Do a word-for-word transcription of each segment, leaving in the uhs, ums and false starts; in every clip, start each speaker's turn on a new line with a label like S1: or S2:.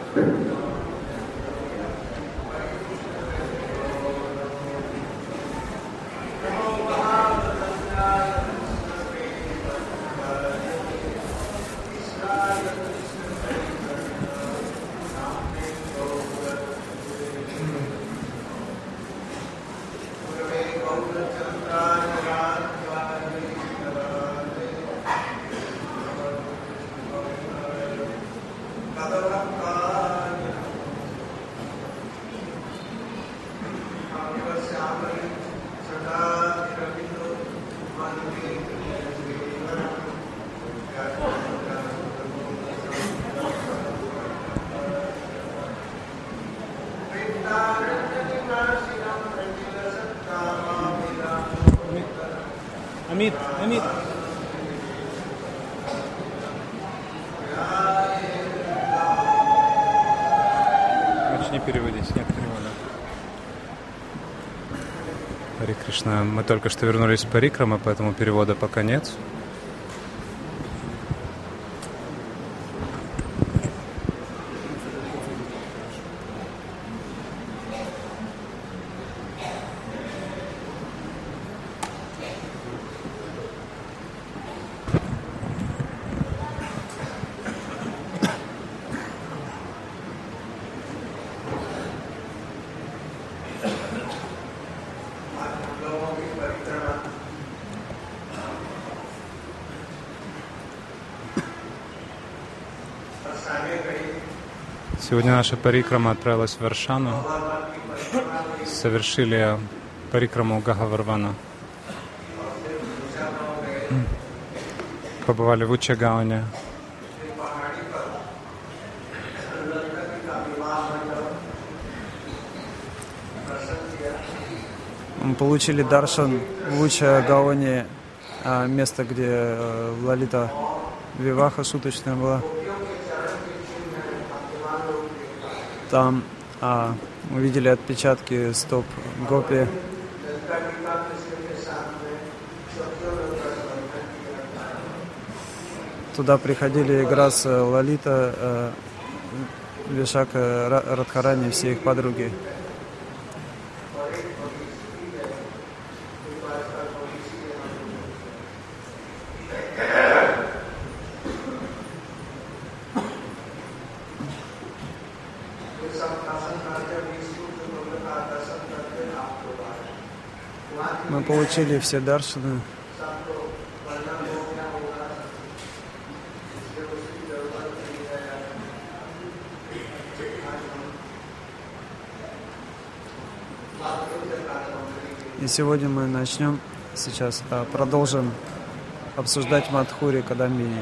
S1: Амит, Амит. Лучше не переводить, нет перевода. Харе Кришна. Мы только что вернулись с парикрамы, поэтому перевода пока нет. Сегодня наша парикрама отправилась в Варшану. Совершили парикраму Гахаварвана. Побывали в Учагауне.
S2: Мы получили даршан в Учагауне, место, где Лалита Виваха суточная была. Там а, увидели отпечатки стоп гопи. Туда приходили игра с Лалита, э, Вишака, Радхарани и все их подруги. Мы получили все даршаны. И сегодня мы начнем, сейчас продолжим обсуждать Мадхури Кадамбини.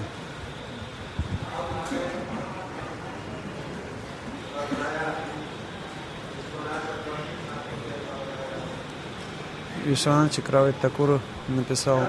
S2: Вишванат Чакраварти Такур написал: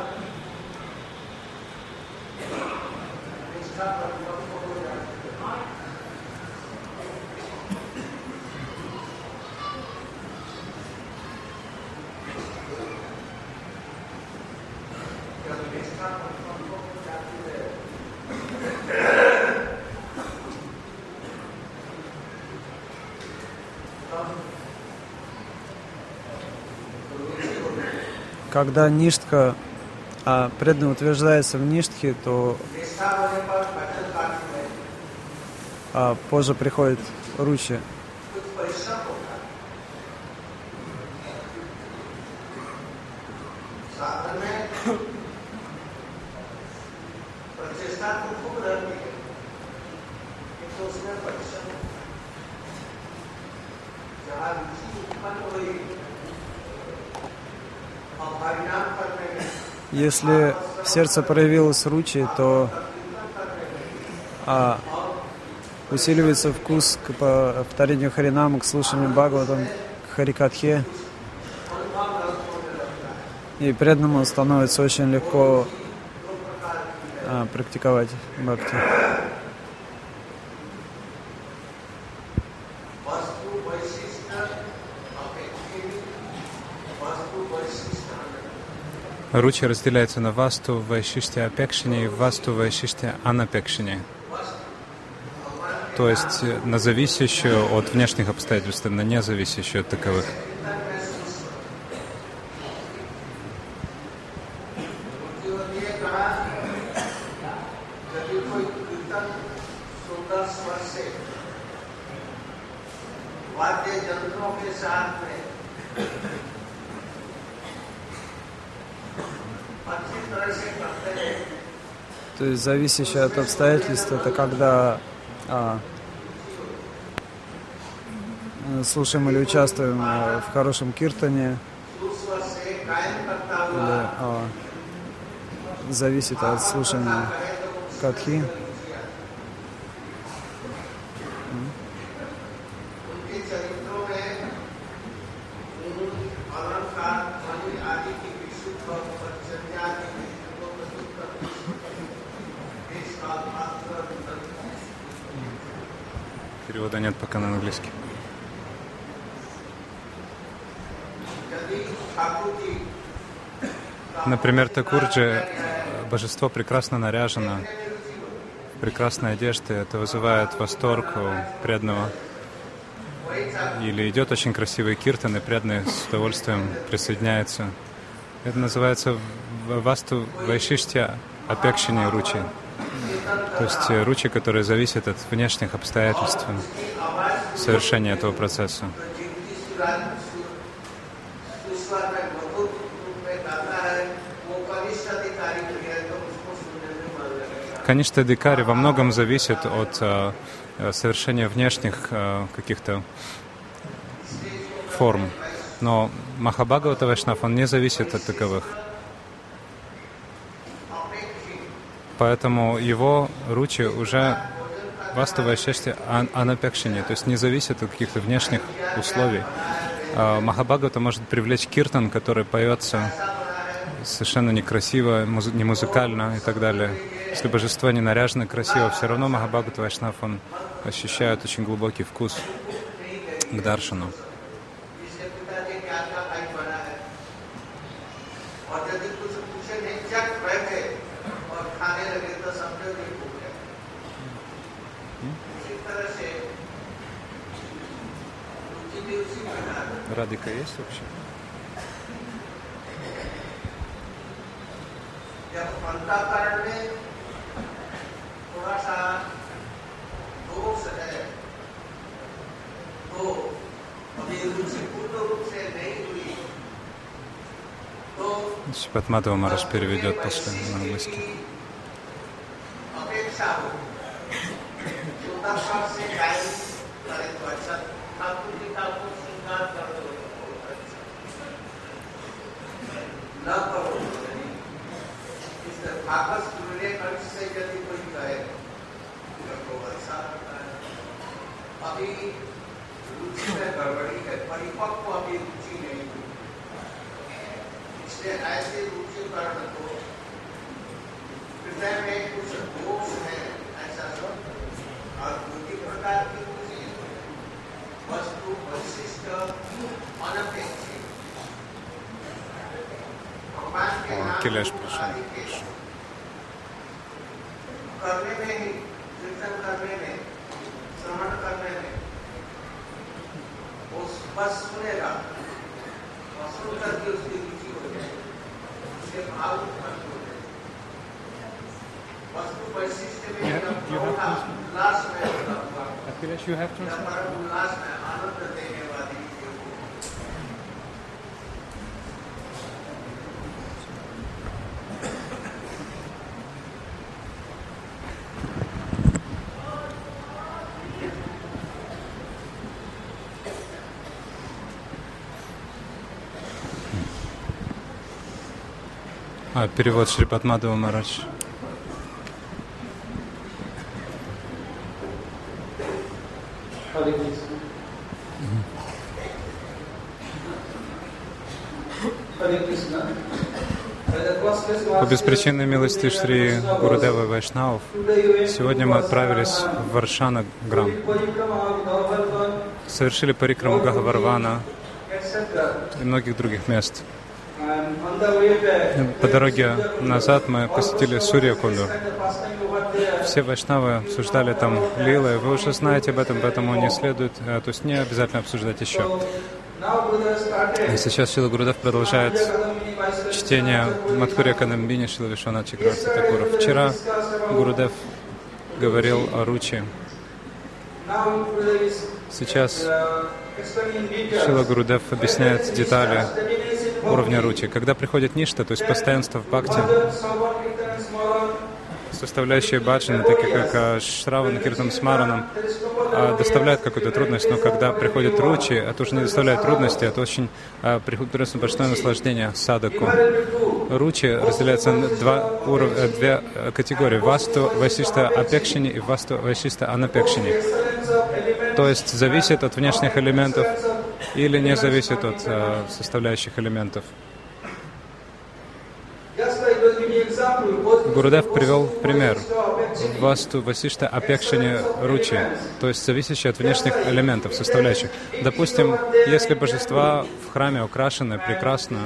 S2: когда ништха, а преданный утверждается в ништхе, то а позже приходит ручи. Если в сердце проявилась ручи, то а, усиливается вкус к повторению Харинама, к слушанию Бхагаватам, к Харикатхе. И преданному становится очень легко а, практиковать бхакти.
S1: Ручи разделяется на васту, вайшишти, апекшини и васту, вайшишти, анапекшини. то есть на зависящую от внешних обстоятельств, на независящую от таковых.
S2: То есть зависящее от обстоятельств — это когда а, слушаем или участвуем а, в хорошем киртане, или а, зависит от слушания катхи.
S1: Перевода нет пока на английский. Например, Такурджи, божество прекрасно наряжено, в прекрасной одежде, это вызывает восторг у преданного. Или идет очень красивый киртан, и преданный с удовольствием присоединяется. Это называется васту вайшиштья апекшини ручи. То есть ручи, которые зависят от внешних обстоятельств совершения этого процесса. Конечно, дикари во многом зависит от э, совершения внешних э, каких-то форм, но Махабхагавата Вайшнав, он не зависит от таковых. Поэтому его ручи уже васту вайшиштья анапекшини, то есть не зависит от каких-то внешних условий. Э, Махабхагавата может привлечь киртан, который поется совершенно некрасиво, муз- не музыкально и так далее. Если божество не наряжено красиво, все равно Махабхагавата Вайшнав, он ощущает очень глубокий вкус к даршану. Радика есть вообще? Шрипад Мадхава Махарадж переведет после на английский. О, Келеш пришел. You have to А, перевод Шрипад Мадхава Махарадж. По беспричинной милости Шри Гурудева Вайшнавов сегодня мы отправились в Варшана Грам. Совершили парикраму Гахаварвана и многих других мест. По дороге назад мы посетили Сурья-Кунду. все вайшнавы обсуждали там лилы, вы уже знаете об этом, поэтому не следует, то есть не обязательно обсуждать еще. И сейчас Шрила Гурудев продолжает чтение Мадхурья Кадамбини Шрила Вишванатха Чакраварти Такура. Вчера Гурудев говорил о ручи. Сейчас Шрила Гурудев объясняет детали уровня ручи. Когда приходит ништа, то есть постоянство в бхакти, составляющие баджаны, такие как Шравана, Киртан, Смаранам, доставляют какую-то трудность, но когда приходит ручи, это уже не доставляет трудности, это очень приходит большое наслаждение садаку. Ручи разделяются на два уровня, две категории: васту вайшишта апекшини и васту вайшишта анапекшини. То есть зависит от внешних элементов или не зависит от э, составляющих элементов. Гурудев привел пример васту вайшишта апекшини ручи, то есть зависящие от внешних элементов, составляющих. Допустим, если божества в храме украшены прекрасно,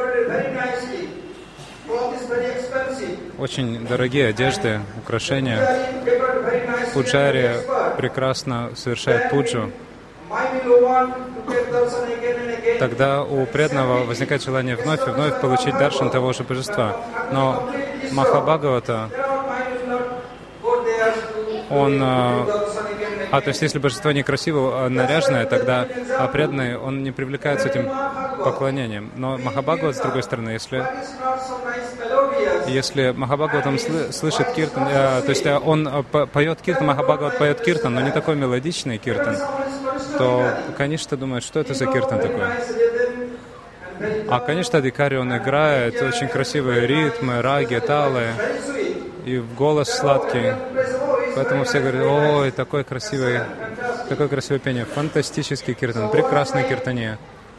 S1: очень дорогие одежды, украшения, пуджари прекрасно совершает пуджу, тогда у преданного возникает желание вновь и вновь получить даршан того же божества. Но Махабхагавата, он... А, то есть если божество некрасиво наряженное, тогда а преданный, он не привлекается этим поклонением. Но Махабхагават, с другой стороны, если... Если Махабхагаватам сл- слышит киртан, э, то есть э, он э, поет киртан, Махабхагават поет киртан, но не такой мелодичный киртан, то, конечно, думает, что это за киртан такой. А, конечно, Адикари, он играет очень красивые ритмы, раги, талы, и голос сладкий. Поэтому все говорят: ой, такой красивый, такое красивое пение, фантастический киртан, прекрасный киртания.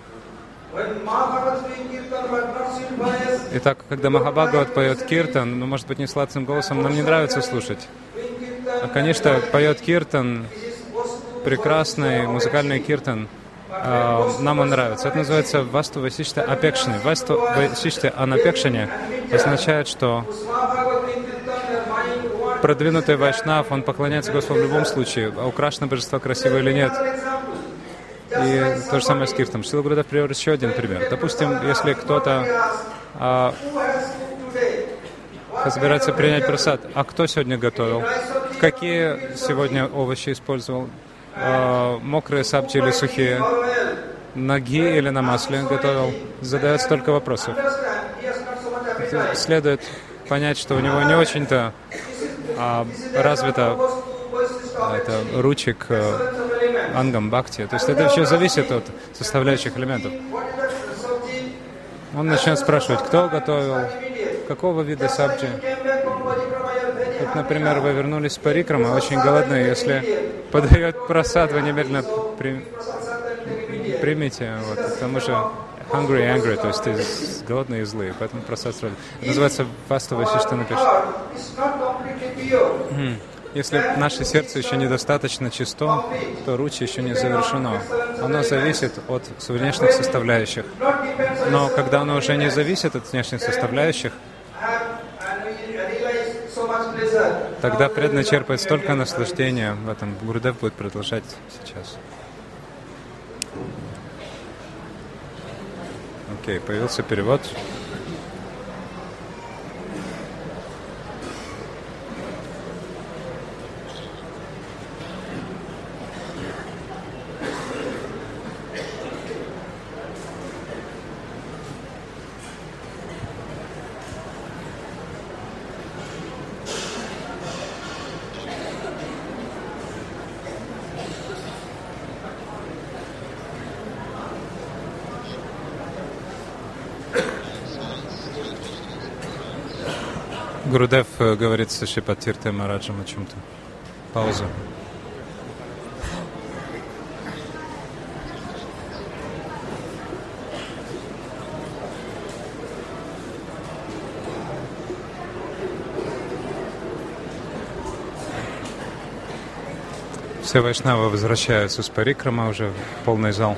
S1: Итак, когда Махабхагават поет киртан, ну, может быть, не сладким голосом, нам не нравится слушать. А, конечно, поет киртан, прекрасный музыкальный киртан, э, нам он нравится. Это называется васту вайшишта апекшини. Васту вайшишта анапекшини означает, что продвинутый вайшнав, он поклоняется Господу в любом случае, а украшено божество красиво или нет. И то же самое с киртаном. Шрила Гурудев привел еще один пример. Допустим, если кто-то а, собирается принять прасад, а кто сегодня готовил? Какие сегодня овощи использовал? А, мокрые сабджи или сухие? Ноги или на масле готовил? Задает столько вопросов. Следует понять, что у него не очень-то а, развито это, ручек ангам бхакти. То есть это все зависит от составляющих элементов. Он начнет спрашивать, кто готовил, какого вида сабджи. Вот, например, вы вернулись с парикрама, очень голодные. Если подает прасад, вы немедленно при... примите. Вот, к тому же hungry and angry, то есть голодные и злые. Поэтому прасад сразу. Это называется васту вайшишта напишет. Если наше сердце еще недостаточно чисто, то ручи еще не завершено. Оно зависит от внешних составляющих. Но когда оно уже не зависит от внешних составляющих, тогда преданный черпает столько наслаждения в этом. Гурудев будет продолжать сейчас. Окей, okay, появился перевод. Гурудев говорит с Шрипад Тиртхой Махараджем о чем-то. Пауза. Все вайшнавы возвращаются с парикрама, уже полный зал.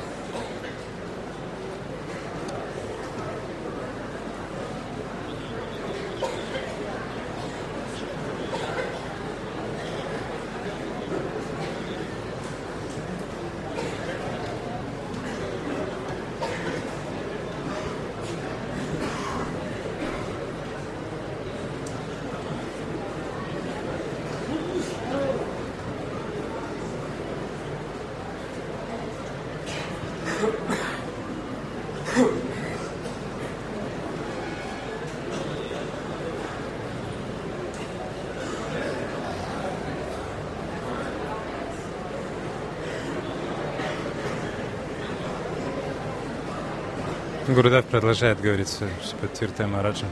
S1: Гурудев продолжает говорить Шримад Тиртха Махараджа.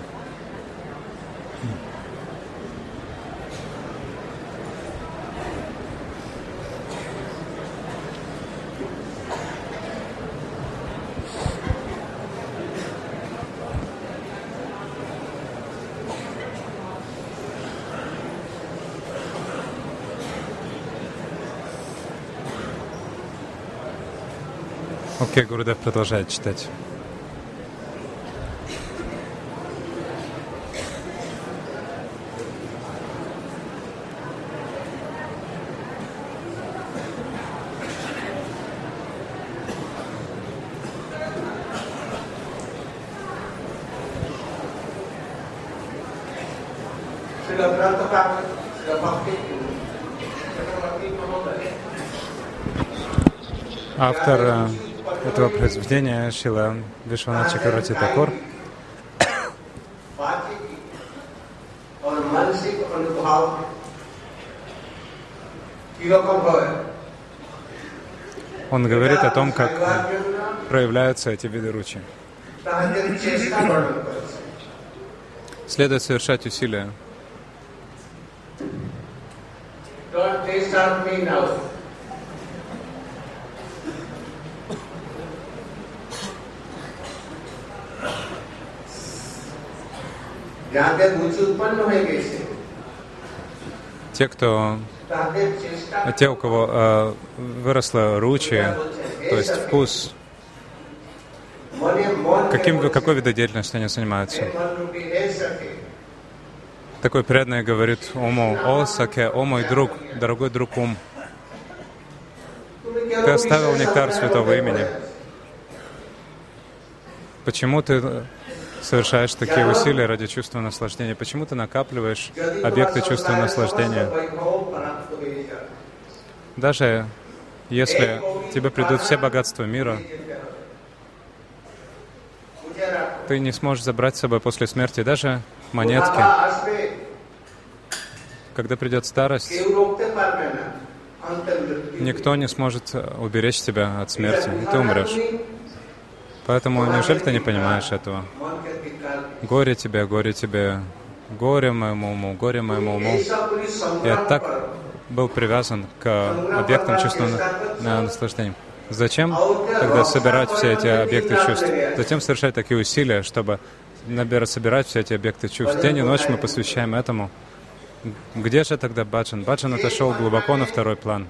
S1: Окей, Гурудев продолжает читать. Автор этого произведения Шрила Вишванат Чакраварти Такур он говорит о том, как проявляются эти виды ручи. Следует совершать усилия. Те, кто, те, у кого э, выросла ручи, то есть вкус, каким, какой видом деятельности они занимаются? Такой преданный говорит Ому: «О, Саке, о мой друг, дорогой друг Ум, ты оставил нектар святого имени. Почему ты совершаешь такие усилия ради чувства наслаждения? Почему ты накапливаешь объекты чувства наслаждения? Даже если тебе придут все богатства мира, ты не сможешь забрать с собой после смерти даже монетки. Когда придет старость, никто не сможет уберечь тебя от смерти, и ты умрешь. Поэтому неужели ты не понимаешь этого? Горе тебе, горе тебе, горе моему уму, горе моему уму. Я так был привязан к объектам чувства на наслаждения. Зачем тогда собирать все эти объекты чувств? Затем совершать такие усилия, чтобы набирать, собирать все эти объекты чувств. День и ночь мы посвящаем этому. Где же тогда баджан? Баджан отошел глубоко на второй план.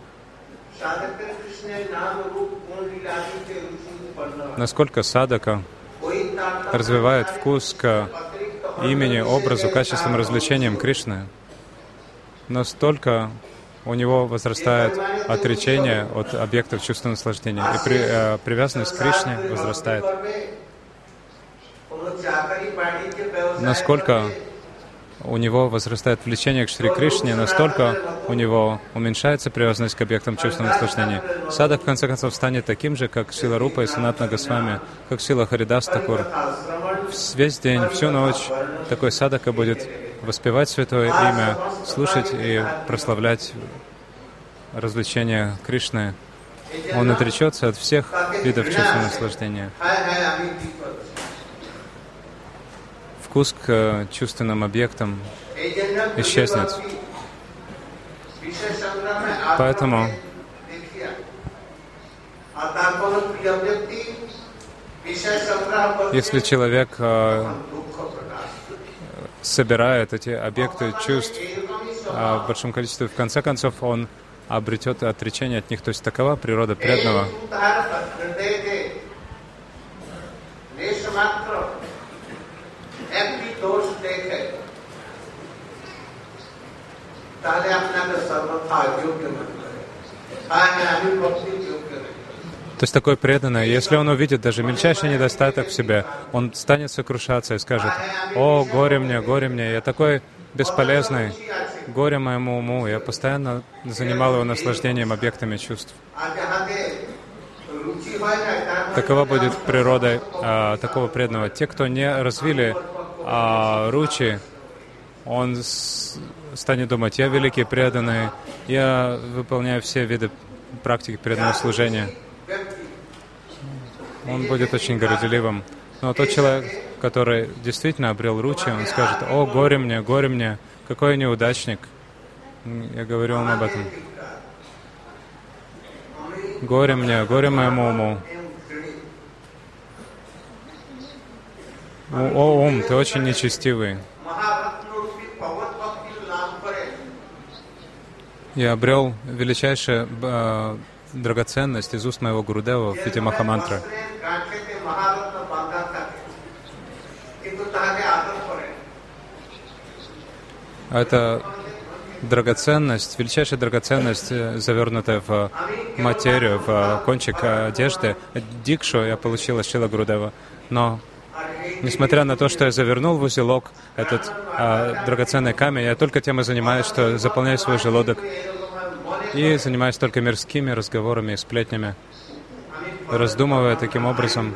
S1: Насколько садака развивает вкус к имени, образу, качествам, развлечениям Кришны, настолько у него возрастает отречение от объектов чувства наслаждения, и при, э, привязанность к Кришне возрастает. Насколько у него возрастает влечение к Шри Кришне, настолько у него уменьшается привязанность к объектам чувства наслаждения. Садак в конце концов станет таким же, как Шрила Рупа и Санатана Госвами, как Шрила Харидас Такур. Весь день, всю ночь такой садака будет воспевать святое имя, слушать и прославлять развлечения Кришны. Он отречется от всех видов чувства наслаждения. Вкус к чувственным объектам исчезнет. Поэтому если человек э, собирает эти объекты чувств э, в большом количестве, в конце концов он обретет отречение от них. То есть такова природа преданного. То есть такой преданный, если он увидит даже мельчайший недостаток в себе, он станет сокрушаться и скажет: «О, горе мне, горе мне, я такой бесполезный, горе моему уму, я постоянно занимал его наслаждением объектами чувств». Такова будет природа а, такого преданного. Те, кто не развили а, ручи, он с, станет думать: «Я великий преданный, я выполняю все виды практики преданного служения». Он будет очень горделивым. Но тот человек, который действительно обрел ручи, он скажет: «О, горе мне, горе мне, какой я неудачник». Я говорю вам об этом. Горе мне, горе моему уму. О, ум, ты очень нечестивый. Я обрел величайшую э, драгоценность из уст моего Гурудева в виде Махамантры. Это драгоценность, величайшая драгоценность, завернутая в материю, в кончик одежды. Дикшу я получил от Шрила Гурудева. Но, несмотря на то, что я завернул в узелок этот а, драгоценный камень, я только тем и занимаюсь, что заполняю свой желудок и занимаюсь только мирскими разговорами и сплетнями, раздумывая таким образом.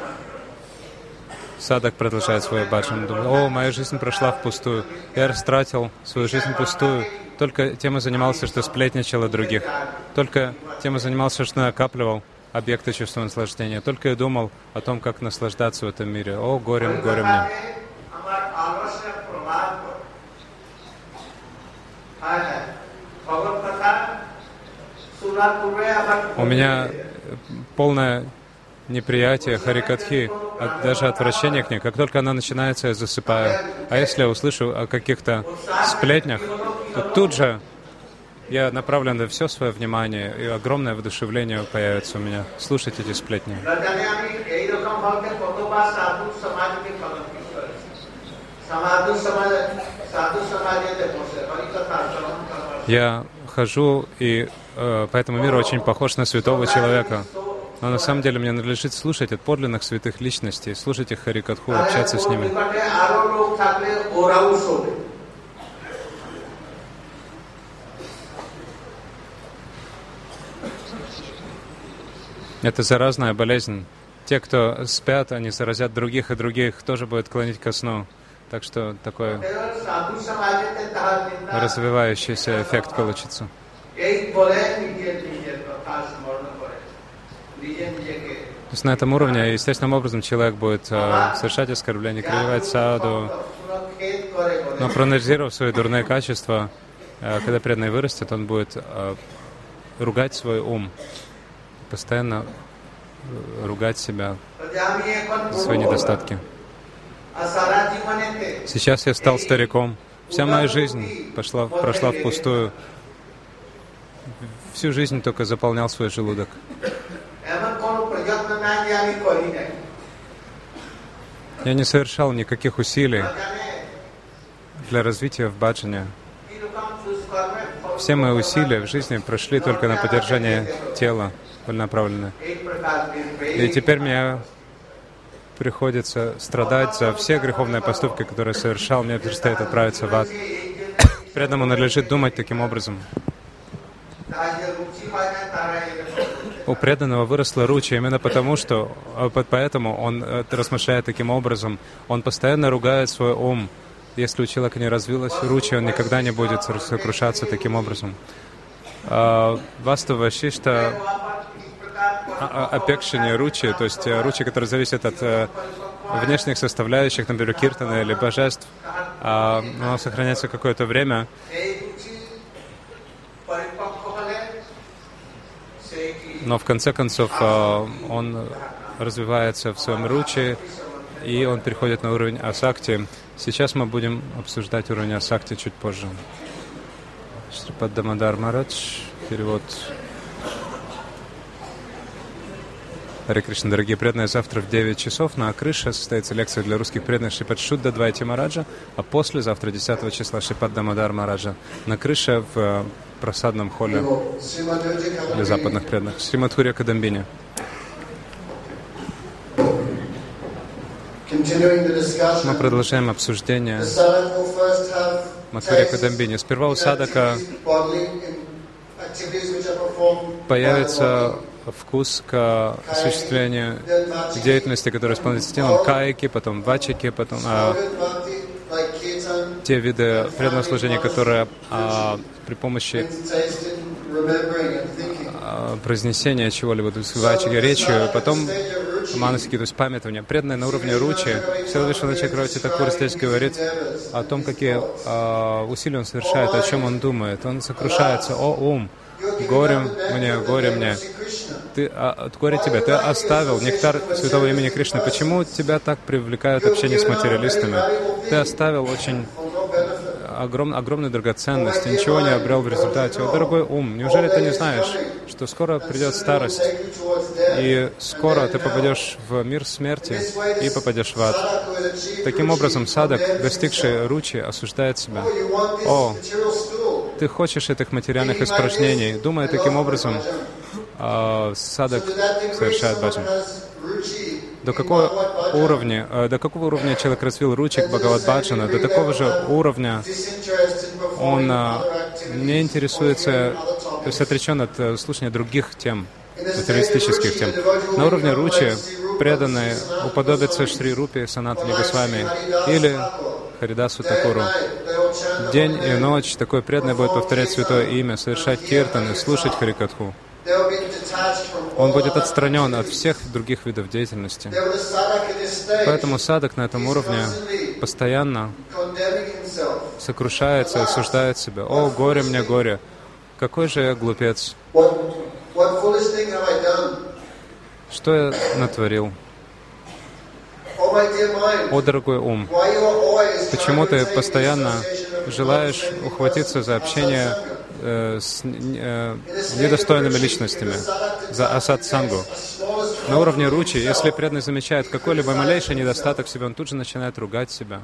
S1: Садак продолжает свою баджан. Думает: «О, моя жизнь прошла впустую. Я растратил свою жизнь впустую. Только тем и занимался, что сплетничал о других. Только тем и занимался, что накапливал объекты чувства наслаждения. Только и думал о том, как наслаждаться в этом мире. О, горе, горе мне». У меня полное неприятие Харикатхи, даже отвращение к ней. Как только она начинается, я засыпаю. А если я услышу о каких-то сплетнях, то тут же я направлен на все свое внимание, и огромное воодушевление появится у меня. Слушать эти сплетни. Я хожу и э, по этому миру очень похож на святого человека. Но на самом деле мне надлежит слушать от подлинных святых личностей, слушать их Харикатху, общаться с ними. Это заразная болезнь. Те, кто спят, они заразят других, и других тоже будет клонить ко сну. Так что такой развивающийся эффект получится. То есть на этом уровне естественным образом человек будет э, совершать оскорбления, кривать саду, но проанализировав свои дурные качества, э, когда преданный вырастет, он будет э, ругать свой ум, постоянно ругать себя за свои недостатки. Сейчас я стал стариком. Вся моя жизнь пошла, прошла впустую. Всю жизнь только заполнял свой желудок. Я не совершал никаких усилий для развития в баджане. Все мои усилия в жизни прошли только на поддержание тела, направлены. И теперь мне приходится страдать за все греховные поступки, которые совершал. Мне предстоит отправиться в ад. Преданному надлежит думать таким образом. У преданного выросла ручи именно потому, что поэтому он размышляет таким образом. Он постоянно ругает свой ум. Если у человека не развилась ручи, он никогда не будет сокрушаться таким образом. Васту Вашишта опекшение ручи, то есть ручи, которые зависят от внешних составляющих, например, киртана или божеств, оно сохраняется какое-то время. Но в конце концов он развивается в своем ручи, и он переходит на уровень асакти. Сейчас мы будем обсуждать уровень асакти чуть позже. Шрипад Дамодар Марадж, перевод. Харе Кришна, дорогие преданные, завтра в девять часов на крыше состоится лекция для русских преданных Шрипад Шудда Двайти Мараджа, а послезавтра, десятого числа, Шрипад Дамодар Мараджа на крыше в просадном холле для западных преданных. Шримадхурья Кадамбини. Мы продолжаем обсуждение Мадхурья Кадамбини. Сперва у садака появится вкус к осуществлению деятельности, которая исполняется телом, кайки, потом вачики, потом а, те виды преданного служения, которые а, при помощи а, произнесения чего-либо, то есть вачики, речью, потом манасики, то есть памятование. Преданные на уровне ручи. Шрила Вишванатха Чакраварти Такур здесь говорит о том, какие а, усилия он совершает, о чем он думает. Он сокрушается: «О ум, горе мне, горе мне, ты, а, горе тебе, ты оставил нектар святого имени Кришны. Почему тебя так привлекает общение с материалистами? Ты оставил очень огром, огромную драгоценность, и ничего не обрел в результате. О, дорогой ум, неужели ты не знаешь, что скоро придет старость, и скоро ты попадешь в мир смерти и попадешь в ад?» Таким образом, садак, достигший ручи, осуждает себя. «О, ты хочешь этих материальных испражнений». Думая таким образом, э, садак совершает баджан. До какого уровня, э, до какого уровня человек развил ручик Бхагавад-баджана, до такого же уровня он э, не интересуется, то есть отречен от э, слушания других тем, материалистических тем. На уровне ручи преданные уподобятся Шри Рупе Санатане Госвами или Харидасу Такуру. День и ночь такой преданный будет повторять святое имя, совершать киртаны, слушать Харикатху. Он будет отстранен от всех других видов деятельности. Поэтому садак на этом уровне постоянно сокрушается, осуждает себя. «О, горе мне, горе! Какой же я глупец! Что я натворил? О, дорогой ум, почему ты постоянно желаешь ухватиться за общение э, с э, недостойными личностями, за асад-сангу?» На уровне ручи, если преданный замечает какой-либо малейший недостаток в себе, он тут же начинает ругать себя.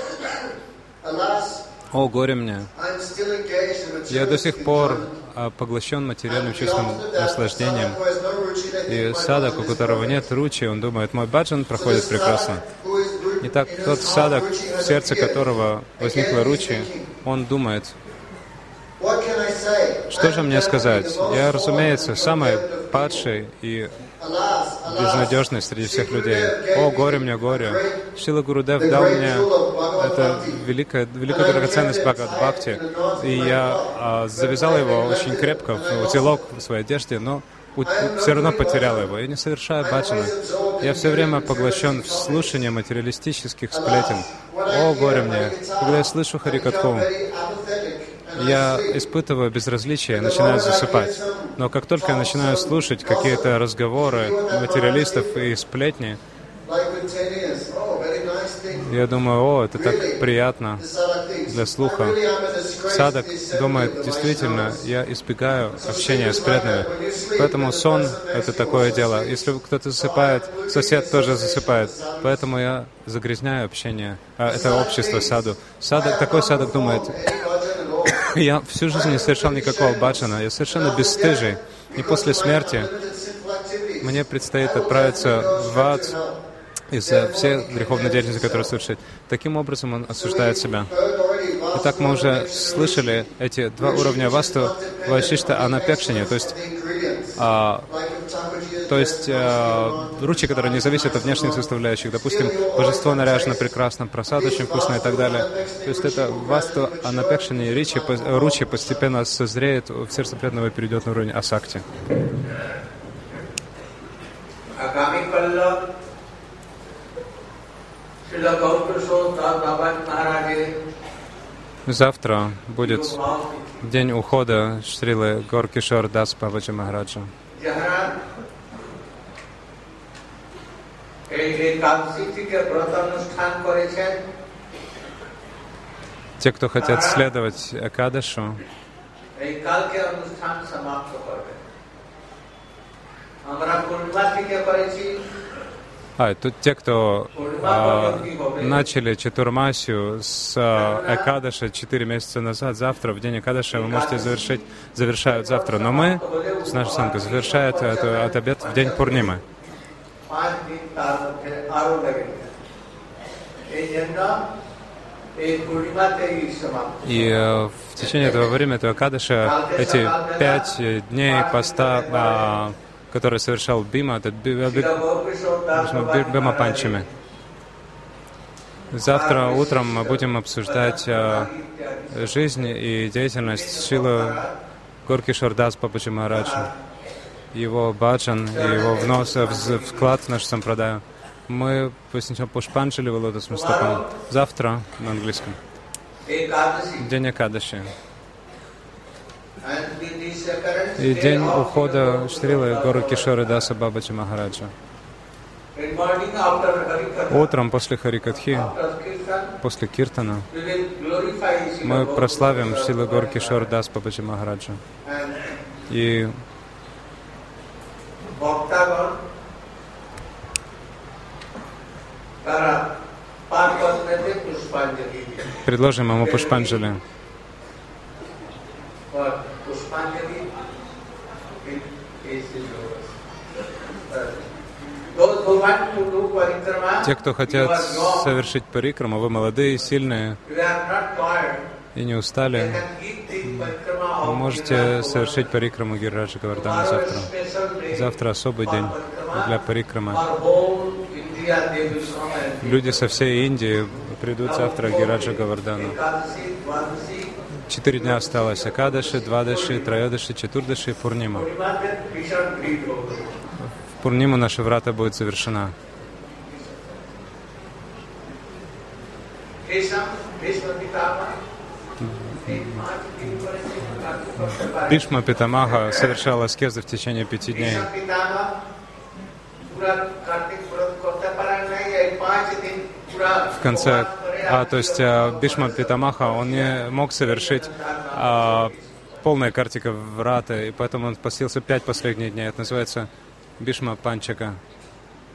S1: «О, горе мне! Я до сих пор поглощен материальным чувством наслаждением». И садак, у которого нет ручи, он думает: «Мой баджан проходит прекрасно». Итак, тот садак, в сердце которого возникла ручи, он думает: «Что же мне сказать? Я, разумеется, самый падший и безнадежный среди всех людей. О, горе мне, горе! Шрила Гурудев дал мне это великая, великая драгоценность Бхагавад-бхакти, и я а, завязал его очень крепко в узелок в своей одежде, но все равно потерял его. Я не совершаю баджана. Я все время поглощен в слушание материалистических сплетен. О, горе мне! Когда я слышу Харикатху, я испытываю безразличие, начинаю засыпать. Но как только я начинаю слушать какие-то разговоры материалистов и сплетни, я думаю: «О, это так приятно для слуха». Садак думает: «Действительно, я избегаю общения с преданными». Поэтому сон — это такое дело. Если кто-то засыпает, сосед тоже засыпает. Поэтому я загрязняю общение, а, это общество саду. Садак, такой садак думает: «Я всю жизнь не совершал никакого баджана, я совершенно бесстыжий, и после смерти мне предстоит отправиться в ад из-за всех греховной деятельности, которые совершит». Таким образом он осуждает себя. Итак, мы уже слышали эти два уровня васту, вайшишта, анапекшини, то есть, а, то есть а, ручи, которые не зависят от внешних составляющих. Допустим, божество наряжено прекрасно, прасад очень вкусный и так далее. То есть это васту, анапекшини, ричи, ручи постепенно созреет в сердце преданного и перейдет на уровень асакти. Завтра будет день ухода Шрилы Гор-Кишор Дас Бабаджи Махараджа. Те, кто хотят следовать Экадашу, А, тут те, кто а, начали Чатурмасию с а, Экадаша четыре месяца назад, завтра, в день Экадаша, вы можете завершить, завершают завтра. Но мы, с нашей санкой, завершают этот обед в день Пурнимы. И э, в течение этого времени, этого Экадаша, эти пять дней поста, а, который совершал Бима, это Бима Панчами. Завтра утром мы будем обсуждать э, жизнь и деятельность Шрилы Гор-Кишор Дас Бабаджи Махараджа. его баджан и его внос, вклад в нашу сампрадаю. Мы посвятим Пушпанджали Лотос Мастакам завтра на английском. День Экадаши. И день ухода Шрилы Гору Кишоры Даса Бабаджи Махараджа. Утром после Харикатхи, после Киртана, мы прославим Шрилы Гору Кишоры Дас Бабаджи Махараджа. И предложим ему Пушпанджали. Те, кто хотят совершить парикраму, вы молодые, сильные и не устали, вы можете совершить парикраму Гирираджа Говардхана завтра. Завтра особый день для парикрамы. Люди со всей Индии придут завтра к Гирираджа Говардхану. Четыре дня осталось. Акадаши, Двадаши, Троядаши, Четурдаши и Пурнима. В Пурниму наша врата будет завершена. Бишма Питамаха совершал аскезы в течение пяти дней. В конце, а, то есть Бишма Питамаха, он не мог совершить а, полная картика врата, и поэтому он постился пять последних дней. Это называется Бишма Панчака.